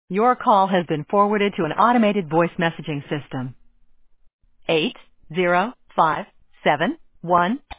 Your call has been forwarded to an automated voice messaging system. 805711